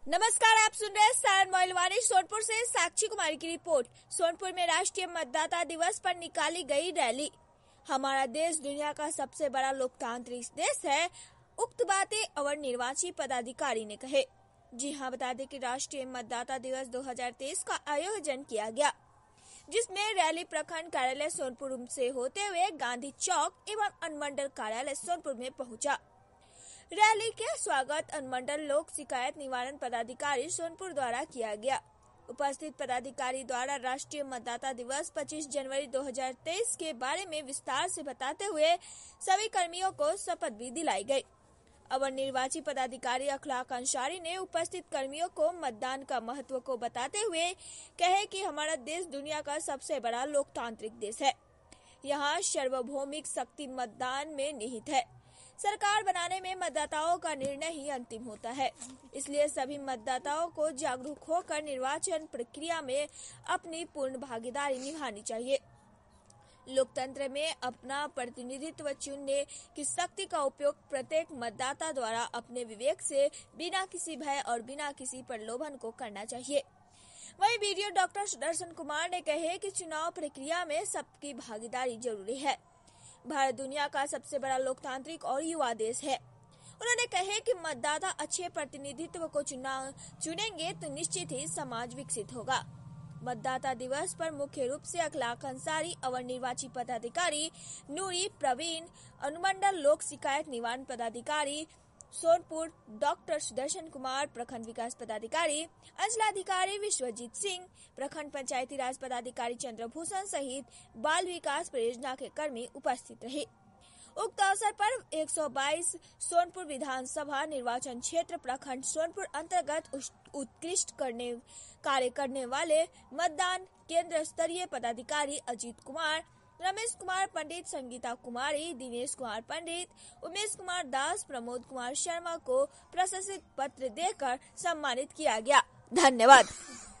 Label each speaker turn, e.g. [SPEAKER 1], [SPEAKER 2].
[SPEAKER 1] नमस्कार, आप सुन रहे हैं सारण मोइलवानी सोनपुर से साक्षी कुमारी की रिपोर्ट। सोनपुर में राष्ट्रीय मतदाता दिवस पर निकाली गई रैली। हमारा देश दुनिया का सबसे बड़ा लोकतांत्रिक देश है, उक्त बातें अवर निर्वाची पदाधिकारी ने कहे। जी हां, बता दें कि राष्ट्रीय मतदाता दिवस 2023 का आयोजन किया गया, जिसमें रैली प्रखंड कार्यालय सोनपुर से होते हुए गांधी चौक एवं अनुमंडल कार्यालय सोनपुर में पहुंचा। रैली के स्वागत अनुमंडल लोक शिकायत निवारण पदाधिकारी सोनपुर द्वारा किया गया। उपस्थित पदाधिकारी द्वारा राष्ट्रीय मतदाता दिवस 25 जनवरी 2023 के बारे में विस्तार से बताते हुए सभी कर्मियों को शपथ भी दिलाई गई। अवर निर्वाची पदाधिकारी अखलाक अंसारी ने उपस्थित कर्मियों को मतदान का महत्व को बताते हुए कहे कि हमारा देश दुनिया का सबसे बड़ा लोकतांत्रिक देश है। यहाँ सार्वभौमिक शक्ति मतदान में निहित है। सरकार बनाने में मतदाताओं का निर्णय ही अंतिम होता है, इसलिए सभी मतदाताओं को जागरूक होकर निर्वाचन प्रक्रिया में अपनी पूर्ण भागीदारी निभानी चाहिए। लोकतंत्र में अपना प्रतिनिधित्व चुनने की शक्ति का उपयोग प्रत्येक मतदाता द्वारा अपने विवेक से बिना किसी भय और बिना किसी प्रलोभन को करना चाहिए। वहीं वीडियो डॉक्टर सुदर्शन कुमार ने कहे कि चुनाव प्रक्रिया में सबकी भागीदारी जरूरी है। भारत दुनिया का सबसे बड़ा लोकतांत्रिक और युवा देश है। उन्होंने कहे कि मतदाता अच्छे प्रतिनिधित्व को चुनेंगे तो निश्चित ही समाज विकसित होगा। मतदाता दिवस पर मुख्य रूप से अखलाक अंसारी, अवर निर्वाची पदाधिकारी नूरी प्रवीण, अनुमंडल लोक शिकायत निवारण पदाधिकारी सोनपुर डॉक्टर सुदर्शन कुमार, प्रखंड विकास पदाधिकारी अंचलाधिकारी विश्वजीत सिंह, प्रखंड पंचायती राज पदाधिकारी चंद्रभूषण सहित बाल विकास परियोजना के कर्मी उपस्थित रहे। उक्त अवसर पर 122 सोनपुर विधानसभा निर्वाचन क्षेत्र प्रखंड सोनपुर अंतर्गत उत्कृष्ट कार्य करने वाले मतदान केंद्र स्तरीय पदाधिकारी अजीत कुमार, रमेश कुमार पंडित, संगीता कुमारी, दिनेश कुमार पंडित, उमेश कुमार दास, प्रमोद कुमार शर्मा को प्रशस्ति पत्र देकर सम्मानित किया गया। धन्यवाद।